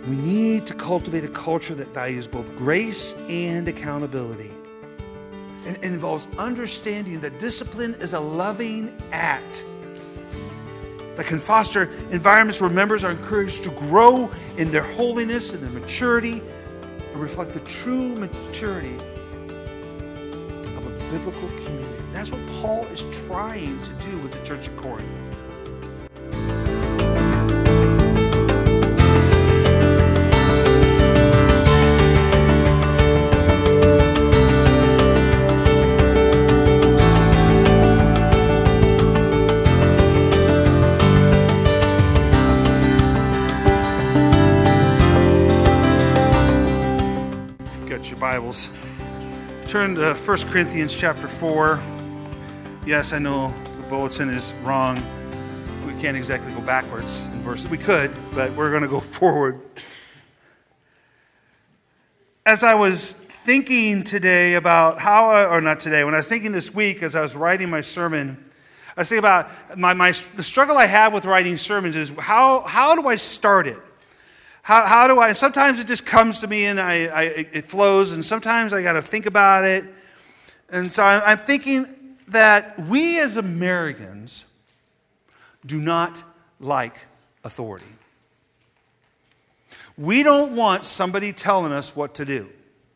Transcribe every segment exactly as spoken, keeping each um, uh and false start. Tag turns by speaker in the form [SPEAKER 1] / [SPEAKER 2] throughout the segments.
[SPEAKER 1] We need to cultivate a culture that values both grace and accountability. And it involves understanding that discipline is a loving act that can foster environments where members are encouraged to grow in their holiness and their maturity and reflect the true maturity of a biblical community. That's what Paul is trying to do with the church at Corinth. Bibles. Turn to First Corinthians chapter four. Yes, I know the bulletin is wrong. We can't exactly go backwards in verses. We could, but we're going to go forward. As I was thinking today about how, I, or not today, when I was thinking this week as I was writing my sermon, I was thinking about my, my the struggle I have with writing sermons is how, how do I start it? How, how do I, sometimes it just comes to me and I, I it flows, and sometimes I got to think about it. And so I'm thinking that we as Americans do not like authority. We don't want somebody telling us what to do.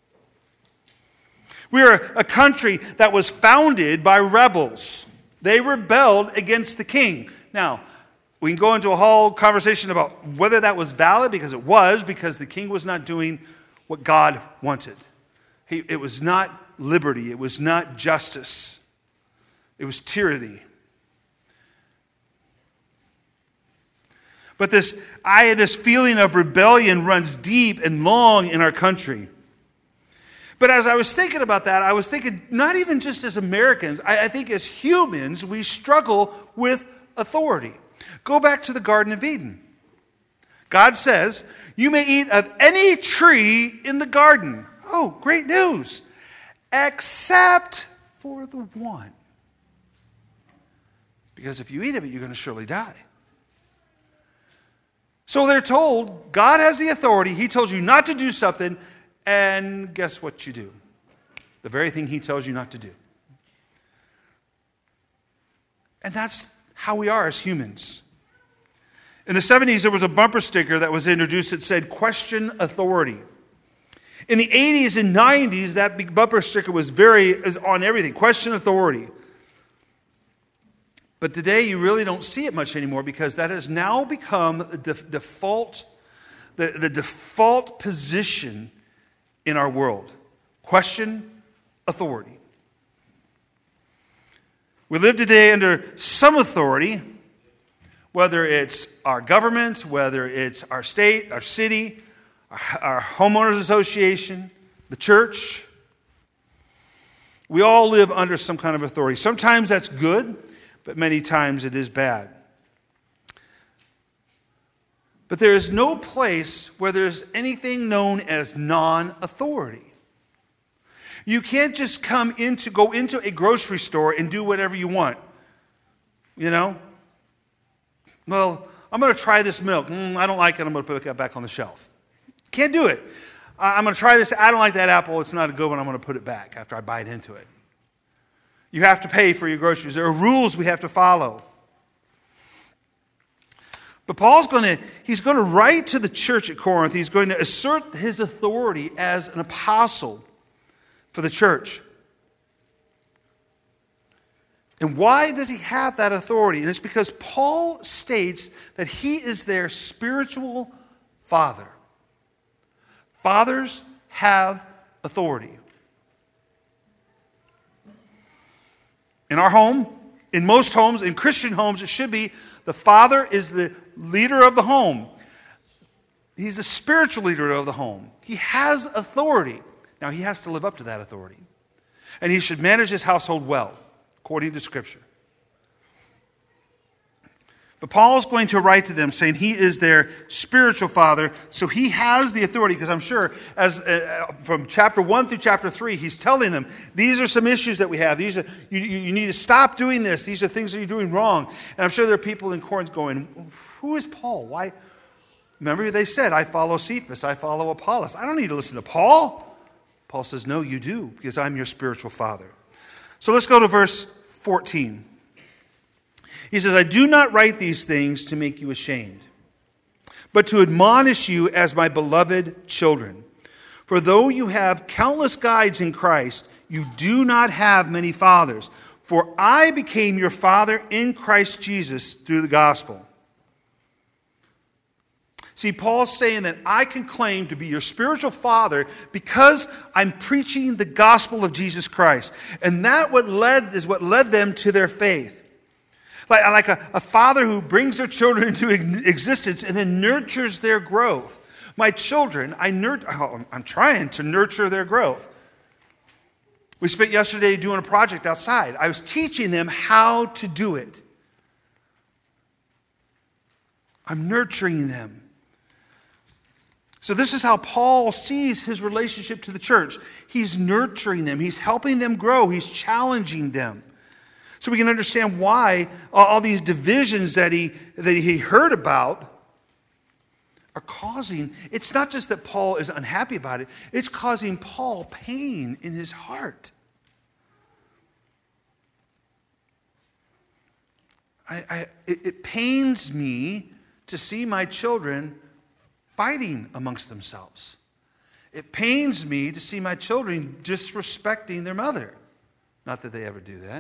[SPEAKER 1] We're a country that was founded by rebels. They rebelled against the king. Now, we can go into a whole conversation about whether that was valid, because it was, because the king was not doing what God wanted. He, it was not liberty. It was not justice. It was tyranny. But this, I, this feeling of rebellion runs deep and long in our country. But as I was thinking about that, I was thinking, not even just as Americans, I, I think as humans, we struggle with authority. Go back to the Garden of Eden. God says, you may eat of any tree in the garden. Oh, great news. Except for the one. Because if you eat of it, you're going to surely die. So they're told, God has the authority. He tells you not to do something, and guess what you do? The very thing he tells you not to do. And that's how we are as humans. In the seventies, there was a bumper sticker that was introduced that said, question authority. In the eighties and nineties, that big bumper sticker was very is on everything, question authority. But today, you really don't see it much anymore, because that has now become the def- default, the, the default position in our world. Question authority. We live today under some authority, whether it's our government, whether it's our state, our city, our, our homeowners association, the church. We all live under some kind of authority. Sometimes that's good, but many times it is bad. But there is no place where there's anything known as non-authority. You can't just come into, go into a grocery store and do whatever you want. You know? Well, I'm going to try this milk. Mm, I don't like it. I'm going to put it back on the shelf. Can't do it. I'm going to try this. I don't like that apple. It's not a good one. I'm going to put it back after I bite into it. You have to pay for your groceries. There are rules we have to follow. But Paul's going to, he's going to write to the church at Corinth. He's going to assert his authority as an apostle for the church. And why does he have that authority? And it's because Paul states that he is their spiritual father. Fathers have authority. In our home, in most homes, in Christian homes, it should be the father is the leader of the home. He's the spiritual leader of the home. He has authority. Now, he has to live up to that authority. And he should manage his household well, according to Scripture. But Paul's going to write to them saying he is their spiritual father, so he has the authority, because I'm sure as uh, from chapter one through chapter three, he's telling them, these are some issues that we have. These are you, you need to stop doing this. These are things that you're doing wrong. And I'm sure there are people in Corinth going, who is Paul? Why, Remember, they said, I follow Cephas, I follow Apollos. I don't need to listen to Paul. Paul says, no, you do, because I'm your spiritual father. So let's go to verse fourteen. He says, I do not write these things to make you ashamed, but to admonish you as my beloved children. For though you have countless guides in Christ, you do not have many fathers. For I became your father in Christ Jesus through the gospel. See, Paul's saying that I can claim to be your spiritual father because I'm preaching the gospel of Jesus Christ. And that what led is what led them to their faith. Like, like a, a father who brings their children into existence and then nurtures their growth. My children, I nur- I'm trying to nurture their growth. We spent yesterday doing a project outside. I was teaching them how to do it. I'm nurturing them. So this is how Paul sees his relationship to the church. He's nurturing them. He's helping them grow. He's challenging them. So we can understand why all these divisions that he, that he heard about are causing, it's not just that Paul is unhappy about it, it's causing Paul pain in his heart. I, I, it, it pains me to see my children fighting amongst themselves. It pains me to see my children disrespecting their mother. Not that they ever do that.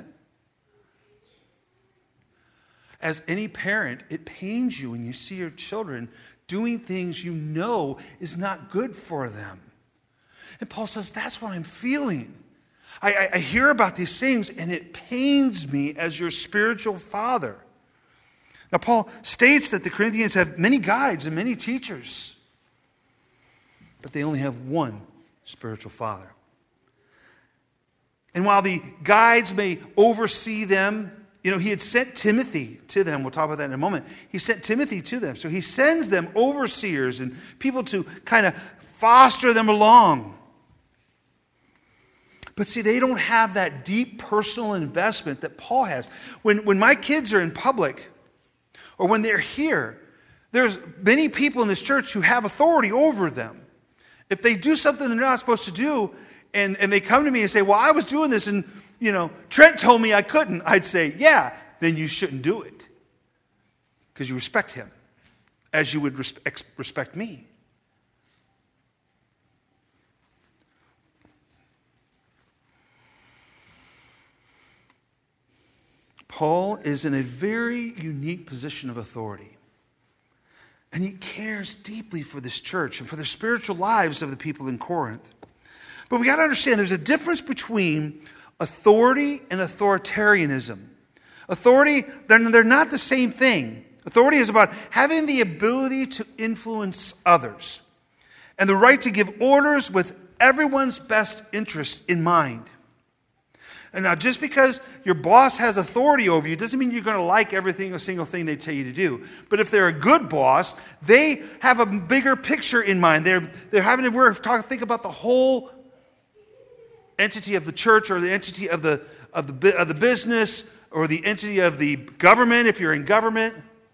[SPEAKER 1] As any parent, it pains you when you see your children doing things you know is not good for them. And Paul says, that's what I'm feeling. I, I, I hear about these things and it pains me as your spiritual father. Now, Paul states that the Corinthians have many guides and many teachers, but they only have one spiritual father. And while the guides may oversee them, you know, he had sent Timothy to them. We'll talk about that in a moment. He sent Timothy to them. So he sends them overseers and people to kind of foster them along. But see, they don't have that deep personal investment that Paul has. When, when my kids are in public, or when they're here, there's many people in this church who have authority over them. If they do something they're not supposed to do, and, and they come to me and say, well, I was doing this, and you know, Trent told me I couldn't, I'd say, yeah, then you shouldn't do it. Because you respect him, as you would respect, respect me. Paul is in a very unique position of authority. And he cares deeply for this church and for the spiritual lives of the people in Corinth. But we got to understand there's a difference between authority and authoritarianism. Authority, they're, they're not the same thing. Authority is about having the ability to influence others and the right to give orders with everyone's best interest in mind. And now, just because your boss has authority over you doesn't mean you're going to like everything, a single thing they tell you to do. But if they're a good boss, they have a bigger picture in mind. They're, they're having to we're talking, think about the whole entity of the church, or the entity of the of the of the business, or the entity of the government. If you're in government,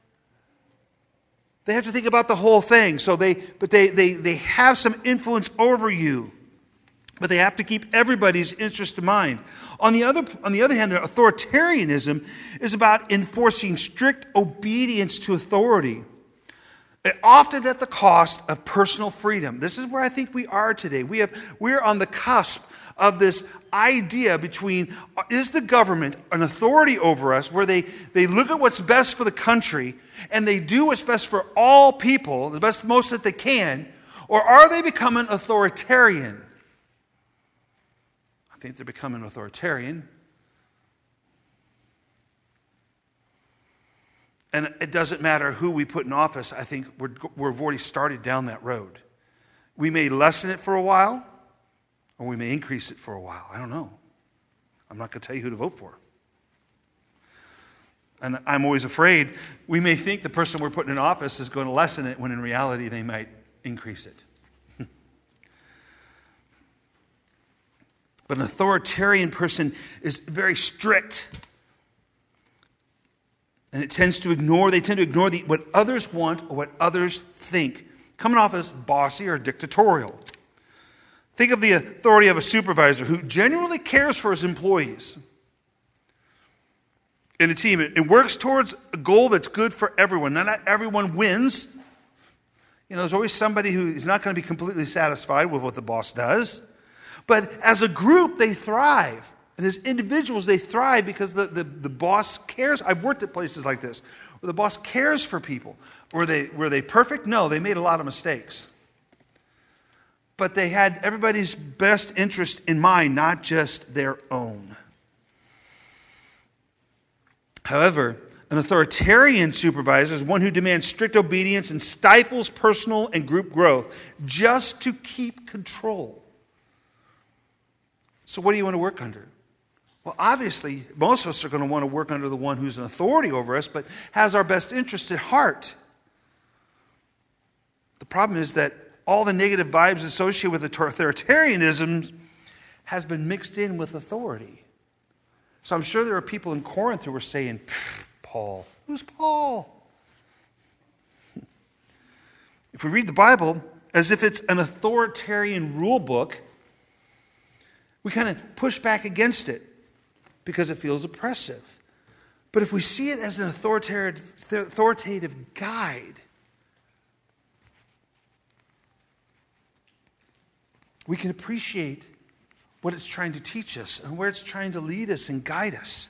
[SPEAKER 1] they have to think about the whole thing. So they, but they they they have some influence over you. But they have to keep everybody's interest in mind. On the other, on the other hand, their authoritarianism is about enforcing strict obedience to authority, often at the cost of personal freedom. This is where I think we are today. We have, we're on the cusp of this idea between, is the government an authority over us, where they, they look at what's best for the country and they do what's best for all people, the best, most that they can, or are they becoming authoritarian? I think they're becoming authoritarian. And it doesn't matter who we put in office. I think we're, we've already started down that road. We may lessen it for a while, or we may increase it for a while. I don't know. I'm not going to tell you who to vote for. And I'm always afraid we may think the person we're putting in office is going to lessen it, when in reality they might increase it. But an authoritarian person is very strict. And it tends to ignore, they tend to ignore the, what others want or what others think, coming off as bossy or dictatorial. Think of the authority of a supervisor who genuinely cares for his employees in a team. It works towards a goal that's good for everyone. Now, not everyone wins. You know, there's always somebody who is not going to be completely satisfied with what the boss does. But as a group, they thrive. And as individuals, they thrive because the, the, the boss cares. I've worked at places like this where the boss cares for people. Were they, were they perfect? No, they made a lot of mistakes. But they had everybody's best interest in mind, not just their own. However, an authoritarian supervisor is one who demands strict obedience and stifles personal and group growth just to keep control. So what do you want to work under? Well, obviously, most of us are going to want to work under the one who's an authority over us, but has our best interest at heart. The problem is that all the negative vibes associated with authoritarianism has been mixed in with authority. So I'm sure there are people in Corinth who were saying, Paul, who's Paul? If we read the Bible as if it's an authoritarian rule book, we kind of push back against it because it feels oppressive. But if we see it as an authoritative, authoritative guide, we can appreciate what it's trying to teach us and where it's trying to lead us and guide us.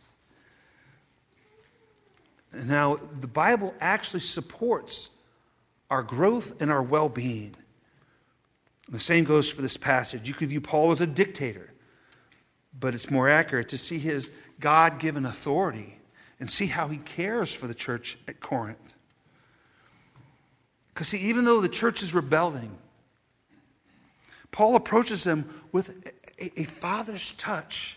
[SPEAKER 1] And now, the Bible actually supports our growth and our well-being. And the same goes for this passage. You could view Paul as a dictator, but it's more accurate to see his God-given authority and see how he cares for the church at Corinth. Because see, even though the church is rebelling, Paul approaches them with a, a father's touch,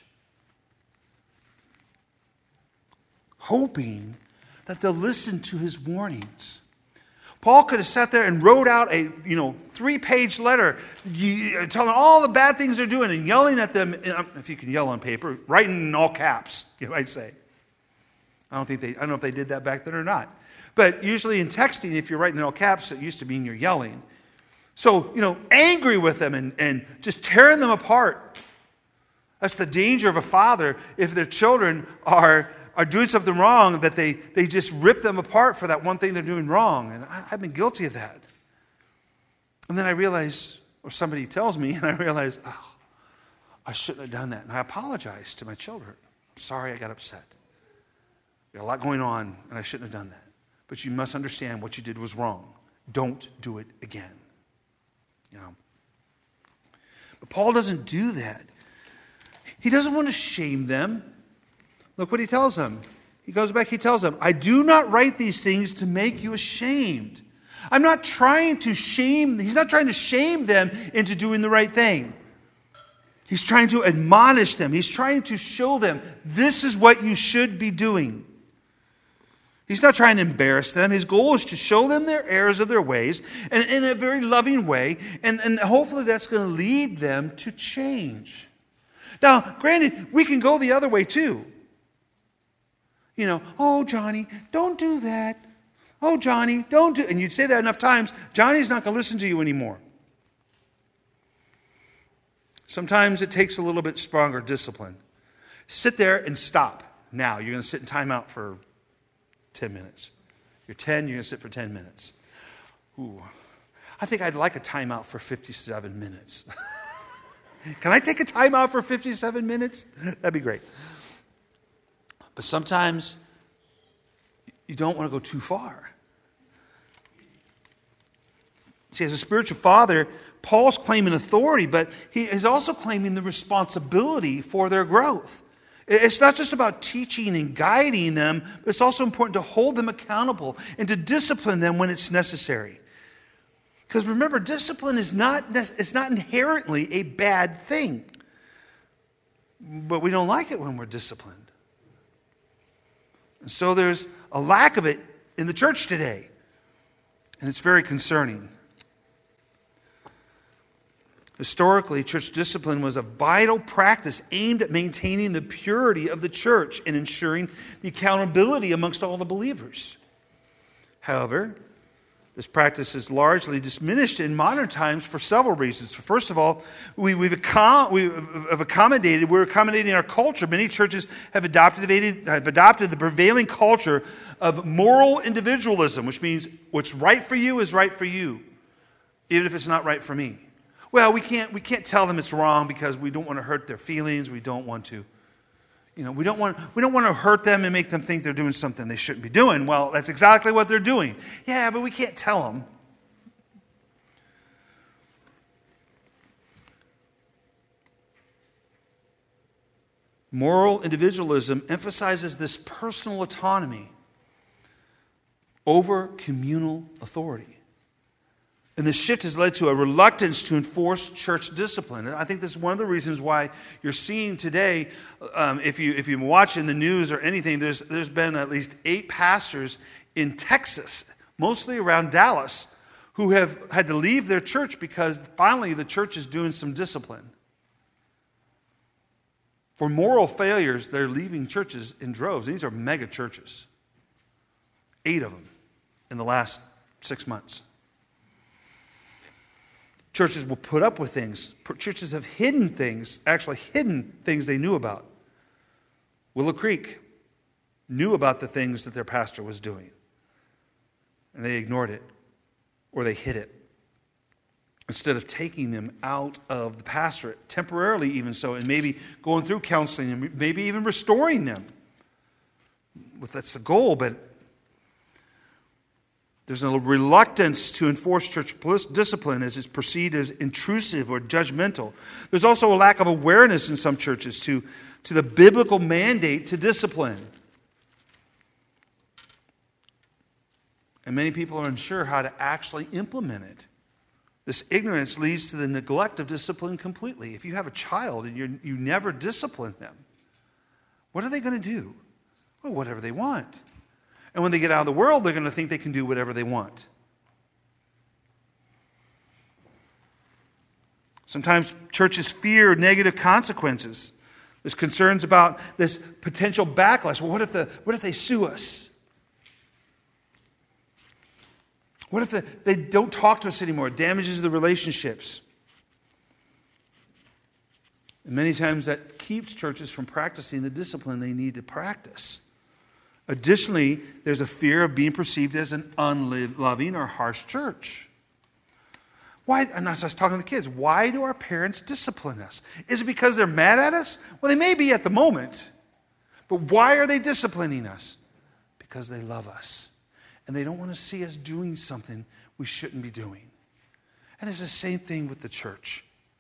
[SPEAKER 1] hoping that they'll listen to his warnings. Paul could have sat there and wrote out a you know three-page letter telling all the bad things they're doing and yelling at them, if you can yell on paper, writing in all caps, you might say. I don't think they I don't know if they did that back then or not. But usually in texting, if you're writing in all caps, it used to mean you're yelling. So, you know, angry with them and, and just tearing them apart. That's the danger of a father if their children are are doing something wrong, that they, they just rip them apart for that one thing they're doing wrong. And I, I've been guilty of that. And then I realize, or somebody tells me, and I realize, oh, I shouldn't have done that. And I apologize to my children. I'm sorry I got upset. Got a lot going on, and I shouldn't have done that. But you must understand what you did was wrong. Don't do it again. You know. But Paul doesn't do that. He doesn't want to shame them. Look what he tells them. He goes back, he tells them, I do not write these things to make you ashamed. I'm not trying to shame, he's not trying to shame them into doing the right thing. He's trying to admonish them. He's trying to show them, this is what you should be doing. He's not trying to embarrass them. His goal is to show them their errors of their ways, and in a very loving way, and, and hopefully that's going to lead them to change. Now, granted, we can go the other way too. You know, oh, Johnny, don't do that. Oh, Johnny, don't do... And you'd say that enough times, Johnny's not going to listen to you anymore. Sometimes it takes a little bit stronger discipline. Sit there and stop. Now, you're going to sit in timeout for ten minutes. You're ten, you're going to sit for ten minutes. Ooh, I think I'd like a timeout for fifty-seven minutes. Can I take a timeout for fifty-seven minutes? That'd be great. But sometimes you don't want to go too far. See, as a spiritual father, Paul's claiming authority, but he is also claiming the responsibility for their growth. It's not just about teaching and guiding them, but it's also important to hold them accountable and to discipline them when it's necessary. Because remember, discipline is not, it's not inherently a bad thing. But we don't like it when we're disciplined. And so there's a lack of it in the church today. And it's very concerning. Historically, church discipline was a vital practice aimed at maintaining the purity of the church and ensuring the accountability amongst all the believers. However, this practice is largely diminished in modern times for several reasons. First of all, we, we've, accom- we've accommodated, we're accommodating our culture. Many churches have adopted, have adopted the prevailing culture of moral individualism, which means what's right for you is right for you, even if it's not right for me. Well, we can't, we can't tell them it's wrong because we don't want to hurt their feelings. We don't want to, you know, we don't want, we don't want to hurt them and make them think they're doing something they shouldn't be doing. Well, that's exactly what they're doing. Yeah, but we can't tell them. Moral individualism emphasizes this personal autonomy over communal authority. And this shift has led to a reluctance to enforce church discipline. And I think this is one of the reasons why you're seeing today, um, if you if you've been watching the news or anything, there's there's been at least eight pastors in Texas, mostly around Dallas, who have had to leave their church because finally the church is doing some discipline. For moral failures, they're leaving churches in droves. These are mega churches. Eight of them in the last six months. Churches will put up with things. Churches have hidden things, actually hidden things they knew about. Willow Creek knew about the things that their pastor was doing, and they ignored it, or they hid it, instead of taking them out of the pastorate, temporarily even so, and maybe going through counseling, and maybe even restoring them. Well, that's the goal, but there's a reluctance to enforce church discipline as it's perceived as intrusive or judgmental. There's also a lack of awareness in some churches to, to the biblical mandate to discipline. And many people are unsure how to actually implement it. This ignorance leads to the neglect of discipline completely. If you have a child and you you never discipline them, what are they going to do? Well, whatever they want. And when they get out of the world, they're going to think they can do whatever they want. Sometimes churches fear negative consequences. There's concerns about this potential backlash. Well, what if the what if they sue us? What if the, they don't talk to us anymore? It damages the relationships. And many times that keeps churches from practicing the discipline they need to practice. Additionally, there's a fear of being perceived as an unloving or harsh church. Why? And as I was talking to the kids, why do our parents discipline us? Is it because they're mad at us? Well, they may be at the moment. But why are they disciplining us? Because they love us. And they don't want to see us doing something we shouldn't be doing. And it's the same thing with the church.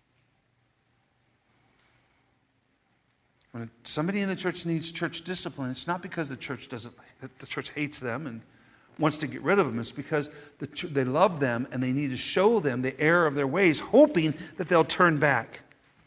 [SPEAKER 1] When somebody in the church needs church discipline, it's not because the church doesn't, the church hates them and wants to get rid of them. It's because the, they love them and they need to show them the error of their ways, hoping that they'll turn back.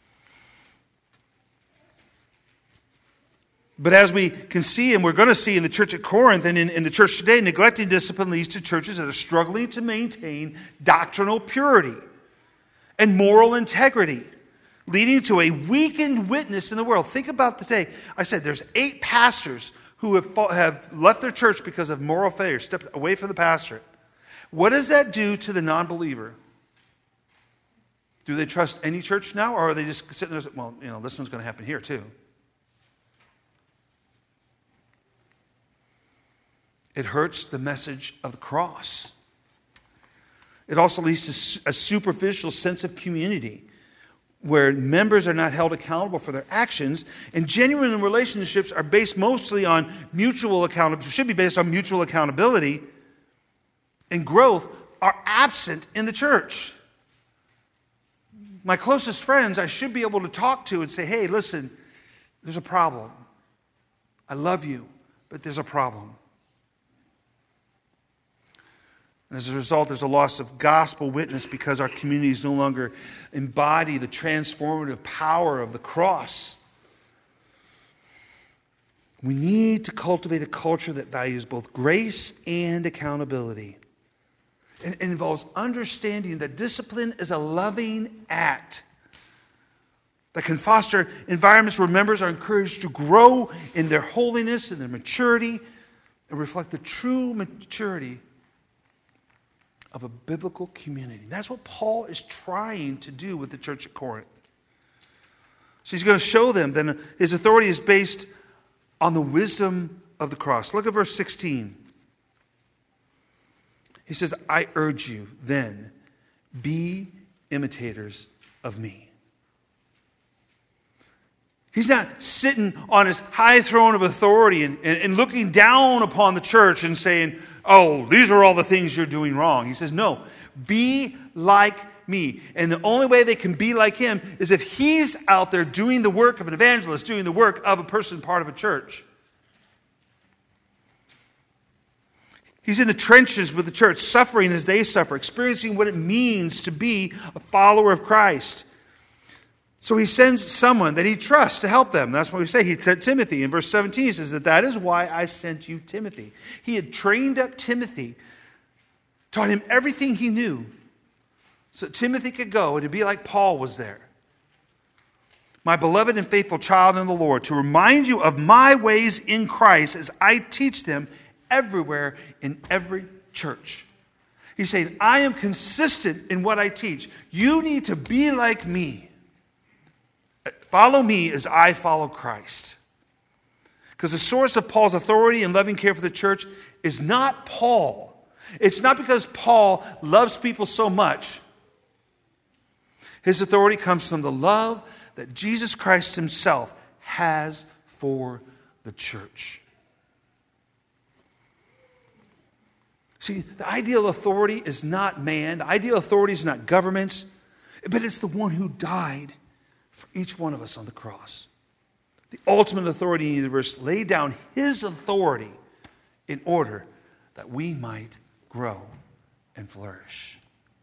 [SPEAKER 1] But as we can see, and we're going to see in the church at Corinth and in, in the church today, neglecting discipline leads to churches that are struggling to maintain doctrinal purity and moral integrity, leading to a weakened witness in the world. Think about the day. I said there's eight pastors who have, have left their church because of moral failure, stepped away from the pastorate. What does that do to the non-believer? Do they trust any church now, or are they just sitting there, well, you know, this one's going to happen here too? It hurts the message of the cross. It also leads to a superficial sense of community, where members are not held accountable for their actions, and genuine relationships are based mostly on mutual accountability, should be based on mutual accountability, and growth are absent in the church. My closest friends I should be able to talk to and say, hey, listen, there's a problem. I love you, but there's a problem. And as a result, there's a loss of gospel witness because our communities no longer embody the transformative power of the cross. We need to cultivate a culture that values both grace and accountability. It involves understanding that discipline is a loving act that can foster environments where members are encouraged to grow in their holiness and their maturity and reflect the true maturity of a biblical community. That's what Paul is trying to do with the church at Corinth. So he's going to show them that his authority is based on the wisdom of the cross. Look at verse sixteen. He says, I urge you then, be imitators of me. He's not sitting on his high throne of authority and, and, and looking down upon the church and saying, oh, these are all the things you're doing wrong. He says, no, be like me. And the only way they can be like him is if he's out there doing the work of an evangelist, doing the work of a person part of a church. He's in the trenches with the church, suffering as they suffer, experiencing what it means to be a follower of Christ. So he sends someone that he trusts to help them. That's what we say. He sent Timothy. In verse seventeen, he says that that is why I sent you Timothy. He had trained up Timothy, taught him everything he knew, so Timothy could go and to be like Paul was there. My beloved and faithful child in the Lord, to remind you of my ways in Christ as I teach them everywhere in every church. He's saying, I am consistent in what I teach. You need to be like me. Follow me as I follow Christ. Because the source of Paul's authority and loving care for the church is not Paul. It's not because Paul loves people so much. His authority comes from the love that Jesus Christ himself has for the church. See, the ideal authority is not man. The ideal authority is not governments. But it's the one who died for each one of us on the cross. The ultimate authority in the universe laid down his authority in order that we might grow and flourish.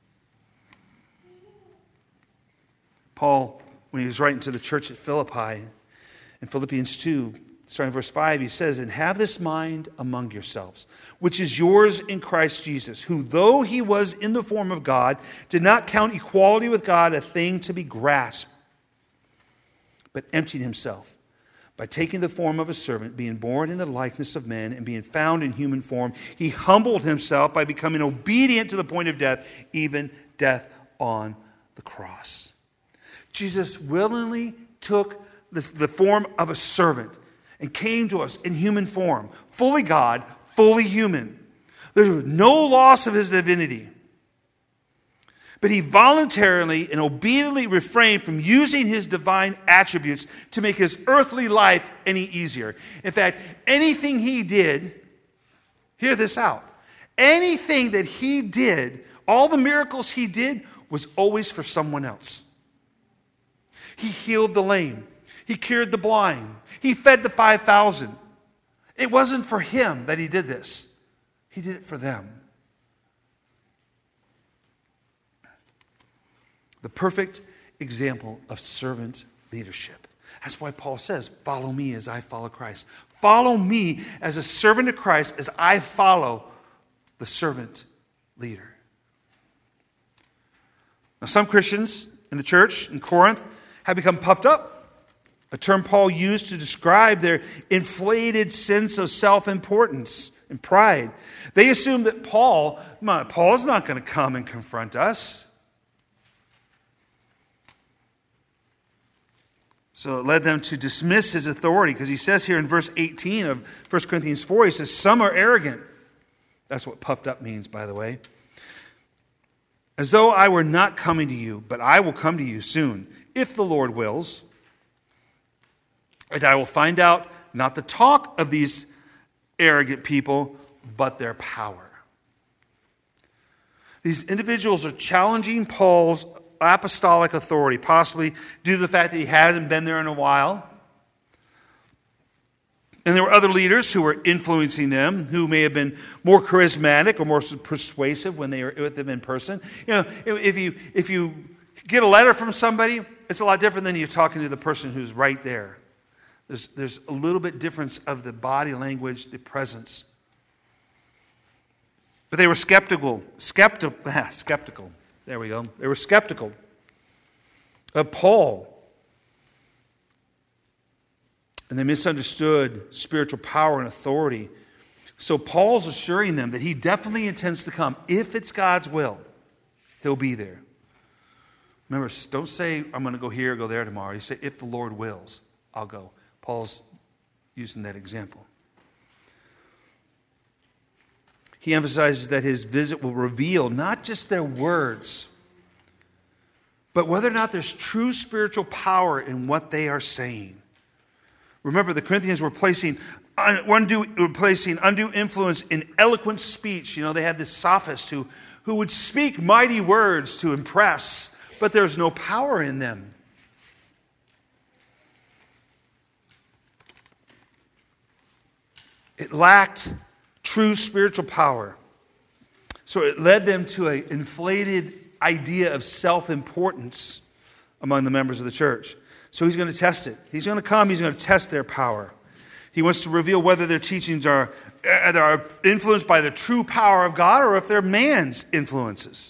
[SPEAKER 1] Paul, when he was writing to the church at Philippi, in Philippians two, starting in verse five, he says, and have this mind among yourselves, which is yours in Christ Jesus, who, though he was in the form of God, did not count equality with God a thing to be grasped, but emptied himself by taking the form of a servant, being born in the likeness of men, and being found in human form. He humbled himself by becoming obedient to the point of death, even death on the cross. Jesus willingly took the, the form of a servant and came to us in human form, fully God, fully human. There was no loss of his divinity. But he voluntarily and obediently refrained from using his divine attributes to make his earthly life any easier. In fact, anything he did, hear this out, anything that he did, all the miracles he did, was always for someone else. He healed the lame. He cured the blind. He fed the five thousand. It wasn't for him that he did this. He did it for them. The perfect example of servant leadership. That's why Paul says, follow me as I follow Christ. Follow me as a servant of Christ as I follow the servant leader. Now, some Christians in the church in Corinth have become puffed up, a term Paul used to describe their inflated sense of self-importance and pride. They assume that Paul, Paul's not going to come and confront us. So it led them to dismiss his authority, because he says here in verse eighteen of First Corinthians four, he says, some are arrogant. That's what puffed up means, by the way. As though I were not coming to you, but I will come to you soon, if the Lord wills. And I will find out not the talk of these arrogant people, but their power. These individuals are challenging Paul's apostolic authority, possibly due to the fact that he hasn't been there in a while. And there were other leaders who were influencing them, who may have been more charismatic or more persuasive when they were with them in person. You know, if you if you get a letter from somebody, it's a lot different than you're talking to the person who's right there. There's, there's a little bit difference of the body language, the presence. But they were skeptical. Skeptical. Skeptical. There we go. They were skeptical of Paul. And they misunderstood spiritual power and authority. So Paul's assuring them that he definitely intends to come. If it's God's will, he'll be there. Remember, don't say, I'm going to go here or go there tomorrow. You say, if the Lord wills, I'll go. Paul's using that example. He emphasizes that his visit will reveal not just their words, but whether or not there's true spiritual power in what they are saying. Remember, the Corinthians were placing undue, were placing undue influence in eloquent speech. You know, they had this sophist who, who would speak mighty words to impress, but there's no power in them. It lacked true spiritual power. So it led them to an inflated idea of self-importance among the members of the church. So he's going to test it. He's going to come, he's going to test their power. He wants to reveal whether their teachings are, are influenced by the true power of God or if they're man's influences.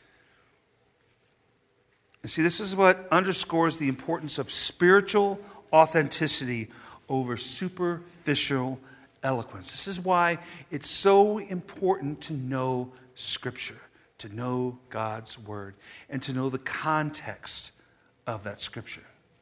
[SPEAKER 1] And see, this is what underscores the importance of spiritual authenticity over superficial eloquence. This is why it's so important to know Scripture, to know God's Word, and to know the context of that Scripture.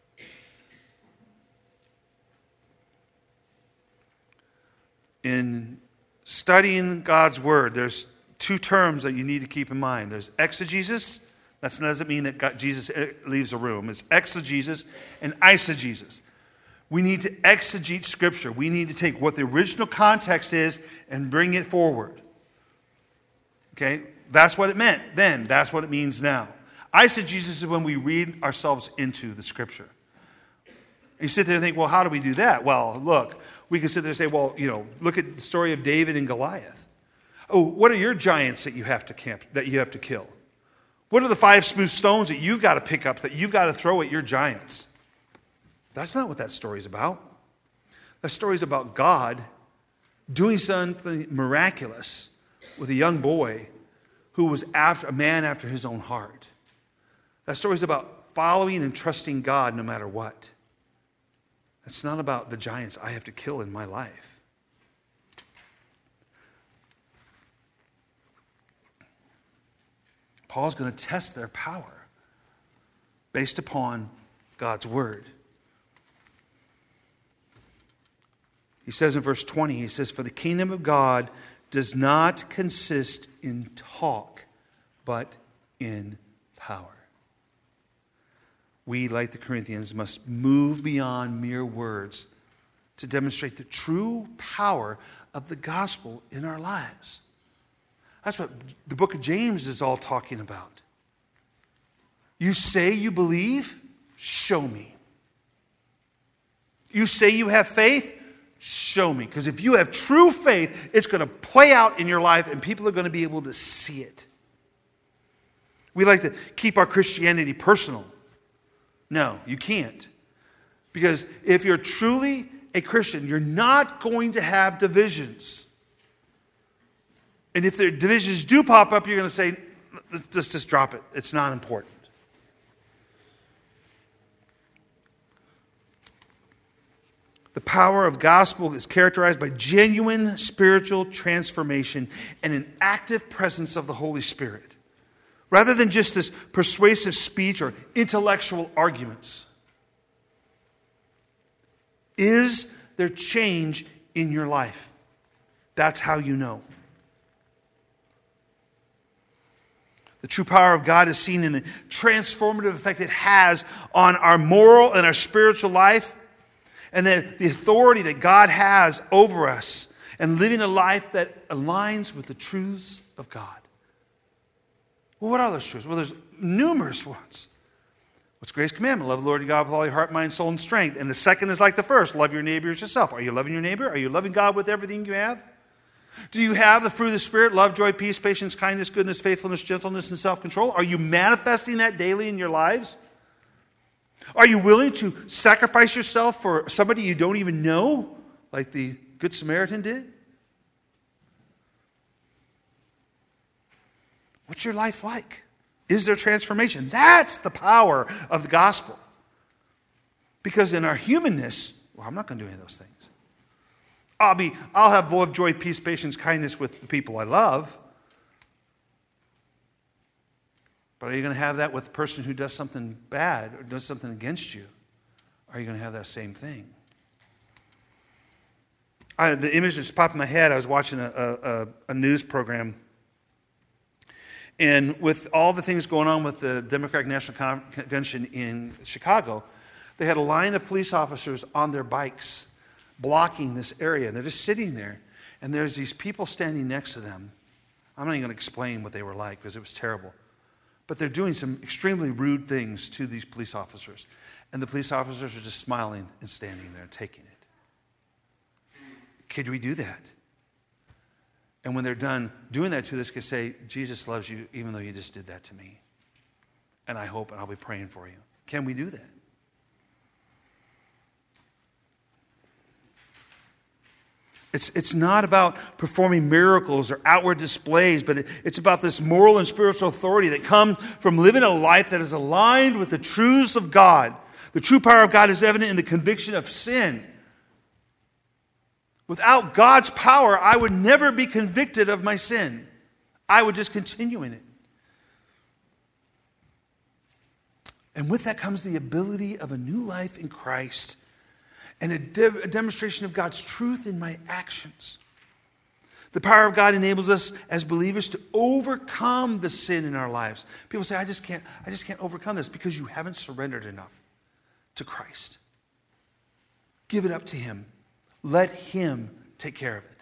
[SPEAKER 1] In studying God's Word, there's two terms that you need to keep in mind. There's exegesis. That doesn't mean that God, Jesus leaves a room. It's exegesis and eisegesis. We need to exegete Scripture. We need to take what the original context is and bring it forward. Okay? That's what it meant then. That's what it means now. Eisegesis is when we read ourselves into the Scripture. And you sit there and think, well, how do we do that? Well, look, we can sit there and say, well, you know, look at the story of David and Goliath. Oh, what are your giants that you have to camp, that you have to kill? What are the five smooth stones that you've got to pick up, that you've got to throw at your giants? That's not what that story's about. That story's about God doing something miraculous with a young boy who was after a man after his own heart. That story's about following and trusting God no matter what. It's not about the giants I have to kill in my life. Paul's going to test their power based upon God's Word. He says in verse twenty, he says, for the kingdom of God does not consist in talk, but in power. We, like the Corinthians, must move beyond mere words to demonstrate the true power of the gospel in our lives. That's what the book of James is all talking about. You say you believe? Show me. You say you have faith? Show me. Because if you have true faith, it's going to play out in your life and people are going to be able to see it. We like to keep our Christianity personal. No, you can't. Because if you're truly a Christian, you're not going to have divisions. And if the divisions do pop up, you're going to say, let's just drop it. It's not important. The power of gospel is characterized by genuine spiritual transformation and an active presence of the Holy Spirit, rather than just this persuasive speech or intellectual arguments. Is there change in your life? That's how you know. The true power of God is seen in the transformative effect it has on our moral and our spiritual life, and then the authority that God has over us, and living a life that aligns with the truths of God. Well, what are those truths? Well, there's numerous ones. What's the greatest commandment? Love the Lord your God with all your heart, mind, soul, and strength. And the second is like the first. Love your neighbor as yourself. Are you loving your neighbor? Are you loving God with everything you have? Do you have the fruit of the Spirit? Love, joy, peace, patience, kindness, goodness, faithfulness, gentleness, and self-control. Are you manifesting that daily in your lives? Are you willing to sacrifice yourself for somebody you don't even know, like the Good Samaritan did? What's your life like? Is there transformation? That's the power of the gospel. Because in our humanness, well, I'm not going to do any of those things. I'll be, I'll have love, joy, peace, patience, kindness with the people I love. But are you going to have that with the person who does something bad or does something against you? Are you going to have that same thing? I, the image just popped in my head. I was watching a, a, a news program. And with all the things going on with the Democratic National Convention in Chicago, they had a line of police officers on their bikes blocking this area. And they're just sitting there. And there's these people standing next to them. I'm not even going to explain what they were like because it was terrible. But they're doing some extremely rude things to these police officers. And the police officers are just smiling and standing there and taking it. Could we do that? And when they're done doing that to us, could say, Jesus loves you even though you just did that to me. And I hope and I'll be praying for you. Can we do that? It's, it's not about performing miracles or outward displays, but it, it's about this moral and spiritual authority that comes from living a life that is aligned with the truths of God. The true power of God is evident in the conviction of sin. Without God's power, I would never be convicted of my sin. I would just continue in it. And with that comes the ability of a new life in Christ and a, de- a demonstration of God's truth in my actions. The power of God enables us as believers to overcome the sin in our lives. People say, I just can't, I just can't overcome this because you haven't surrendered enough to Christ. Give it up to Him. Let Him take care of it.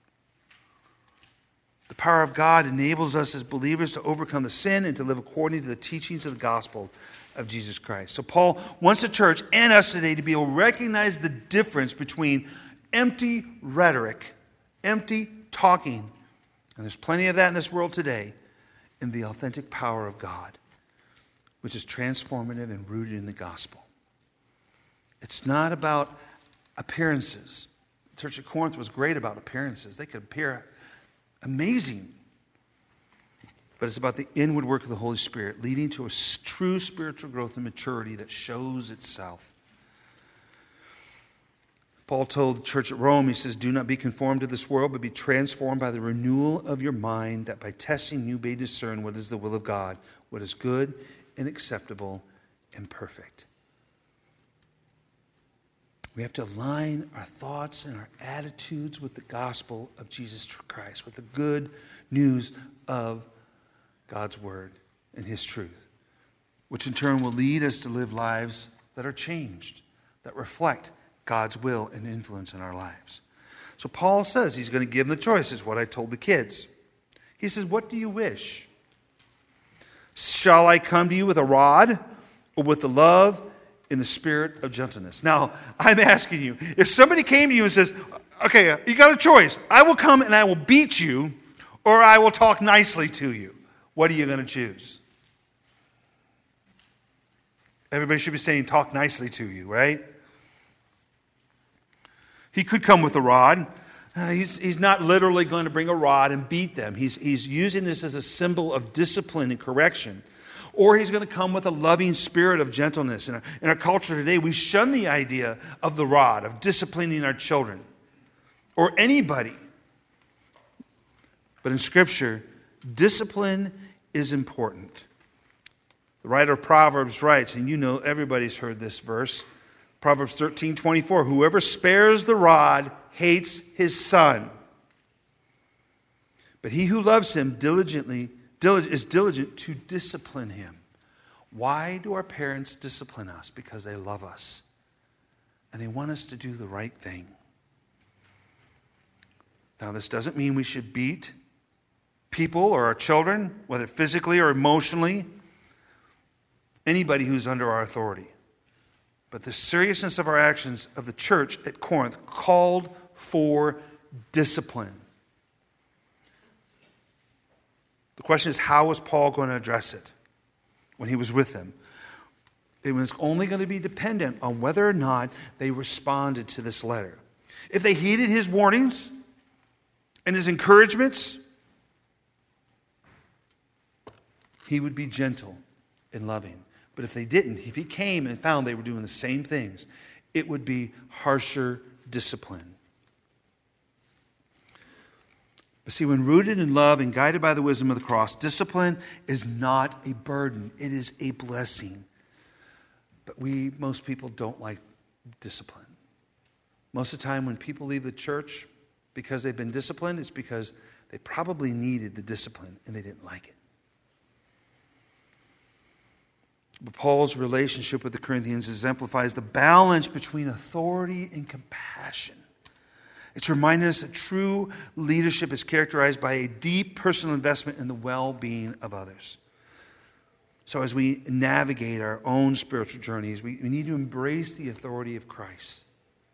[SPEAKER 1] The power of God enables us as believers to overcome the sin and to live according to the teachings of the gospel of Jesus Christ. So Paul wants the church and us today to be able to recognize the difference between empty rhetoric, empty talking, and there's plenty of that in this world today, and the authentic power of God, which is transformative and rooted in the gospel. It's not about appearances. The church at Corinth was great about appearances. They could appear amazing. But it's about the inward work of the Holy Spirit, leading to a true spiritual growth and maturity that shows itself. Paul told the church at Rome, he says, do not be conformed to this world, but be transformed by the renewal of your mind, that by testing you may discern what is the will of God, what is good and acceptable and perfect. We have to align our thoughts and our attitudes with the gospel of Jesus Christ, with the good news of God's word and His truth, which in turn will lead us to live lives that are changed, that reflect God's will and influence in our lives. So Paul says he's going to give them the choices, what I told the kids. He says, what do you wish? Shall I come to you with a rod or with the love in the spirit of gentleness? Now, I'm asking you, if somebody came to you and says, okay, you got a choice. I will come and I will beat you, or I will talk nicely to you. What are you going to choose? Everybody should be saying, talk nicely to you, right? He could come with a rod. Uh, he's, he's not literally going to bring a rod and beat them. He's, he's using this as a symbol of discipline and correction. Or he's going to come with a loving spirit of gentleness. In our, in our culture today, we shun the idea of the rod, of disciplining our children, or anybody. But in Scripture, discipline is important. The writer of Proverbs writes, and you know everybody's heard this verse, Proverbs thirteen twenty-four, whoever spares the rod hates his son, but he who loves him diligently is diligent to discipline him. Why do our parents discipline us? Because they love us and they want us to do the right thing. Now, this doesn't mean we should beat people or our children, whether physically or emotionally, anybody who's under our authority. But the seriousness of our actions of the church at Corinth called for discipline. The question is, how was Paul going to address it when he was with them? It was only going to be dependent on whether or not they responded to this letter. If they heeded his warnings and his encouragements, he would be gentle and loving. But if they didn't, if he came and found they were doing the same things, it would be harsher discipline. But see, when rooted in love and guided by the wisdom of the cross, discipline is not a burden. It is a blessing. But we, most people, don't like discipline. Most of the time when people leave the church because they've been disciplined, it's because they probably needed the discipline and they didn't like it. But Paul's relationship with the Corinthians exemplifies the balance between authority and compassion. It's reminding us that true leadership is characterized by a deep personal investment in the well-being of others. So as we navigate our own spiritual journeys, we, we need to embrace the authority of Christ,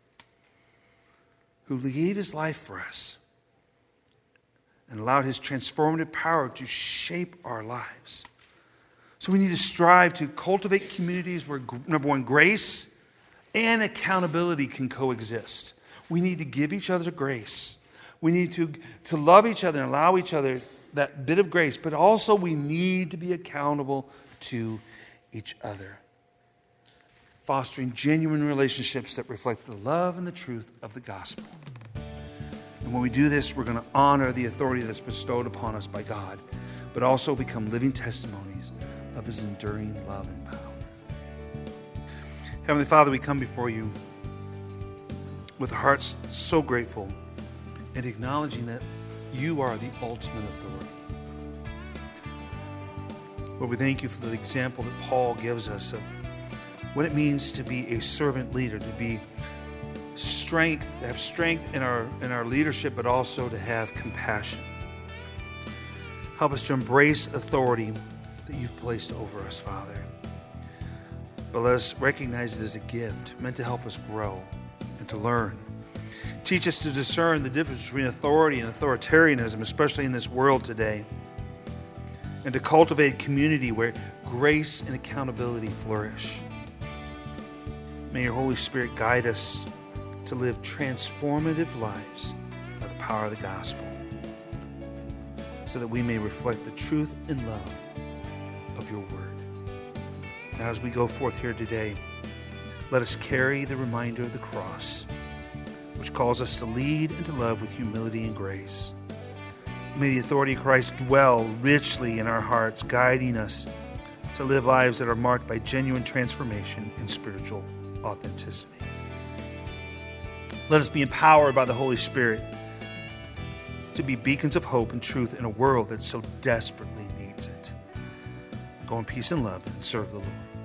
[SPEAKER 1] who gave his life for us and allowed his transformative power to shape our lives. So we need to strive to cultivate communities where, number one, grace and accountability can coexist. We need to give each other grace. We need to, to love each other and allow each other that bit of grace, but also we need to be accountable to each other. Fostering genuine relationships that reflect the love and the truth of the gospel. And when we do this, we're going to honor the authority that's bestowed upon us by God, but also become living testimonies of his enduring love and power. Heavenly Father, we come before you with hearts so grateful and acknowledging that you are the ultimate authority. Lord, we thank you for the example that Paul gives us of what it means to be a servant leader, to be strength, to have strength in our, in our leadership, but also to have compassion. Help us to embrace authority that you've placed over us, Father. But let us recognize it as a gift meant to help us grow and to learn. Teach us to discern the difference between authority and authoritarianism, especially in this world today, and to cultivate a community where grace and accountability flourish. May your Holy Spirit guide us to live transformative lives by the power of the gospel, so that we may reflect the truth and love of your word. Now, as we go forth here today, let us carry the reminder of the cross, which calls us to lead and to love with humility and grace. May the authority of Christ dwell richly in our hearts, guiding us to live lives that are marked by genuine transformation and spiritual authenticity. Let us be empowered by the Holy Spirit to be beacons of hope and truth in a world that so desperately needs it. Go in peace and love and serve the Lord.